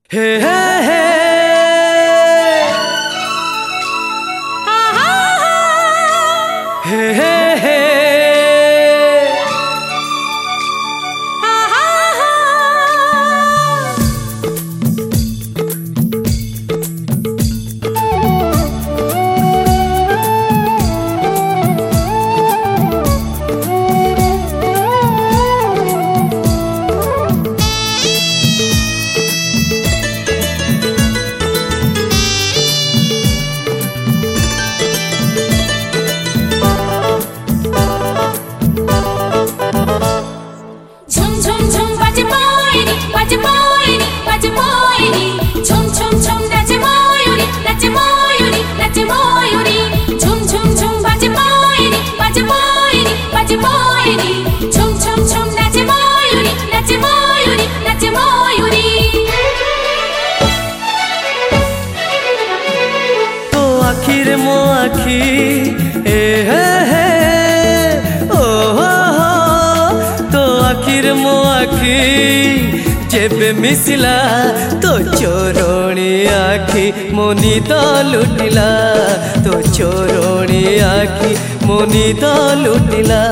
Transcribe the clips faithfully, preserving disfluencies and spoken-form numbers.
हे हे हे हे हे हे आखिर मो आखि ए हे हे ओ हो हो तो आखिर मो आखि जेबे मिसिला तो चोरोणी आखि मो निद लुटिला तो चोरोणी आखि मो निद लुटिला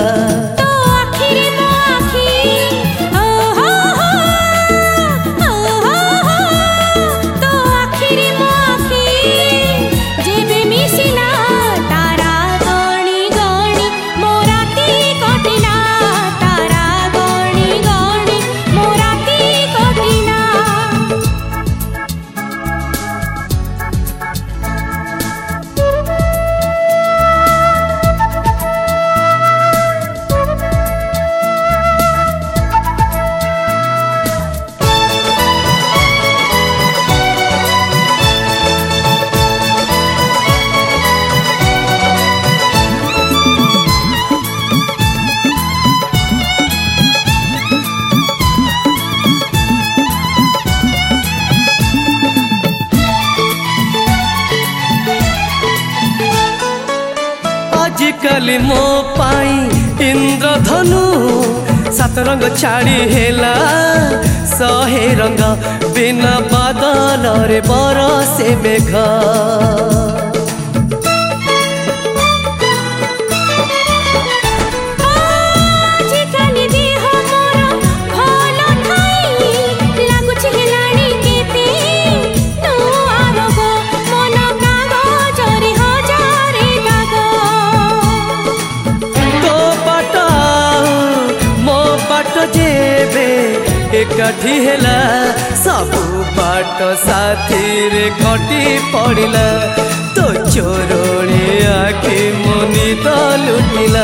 आजिकल मो पाई इंद्रधनु सात रंग छाड़ी हेला सहे रंग बिना बादल रे बरसे मेघ एकाठी हेला सबू बाट साथी रे कटी पड़िला तो चोरोणी आखि मो निद लुटिला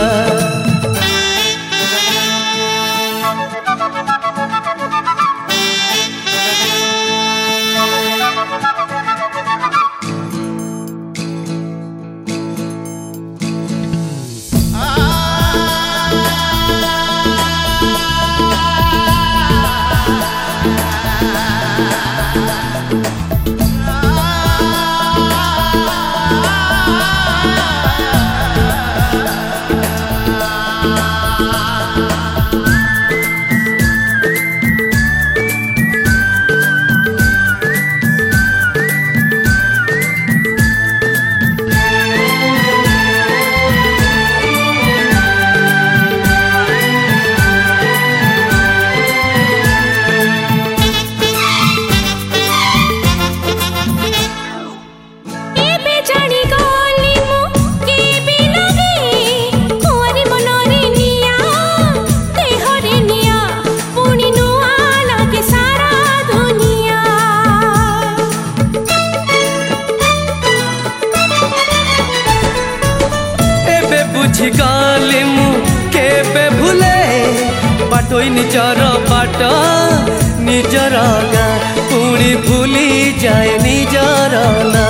बुझिगली मु केबे भूले बाटोई निजर बाट निजर गाँ पुणी भूली जाए निजर ना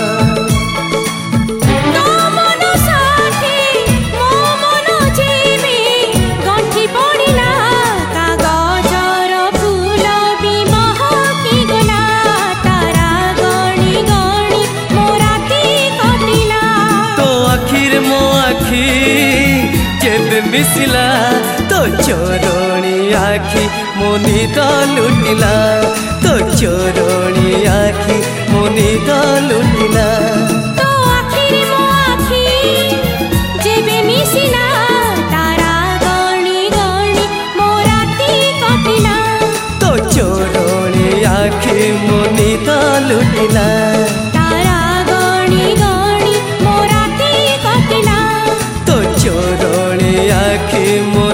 मिसिला तो चोरोणी आखि मो निद लुटिला तो चोरोणी कटिला तारा गणी गणी मो राती कटिला तो चोरणी आखि मो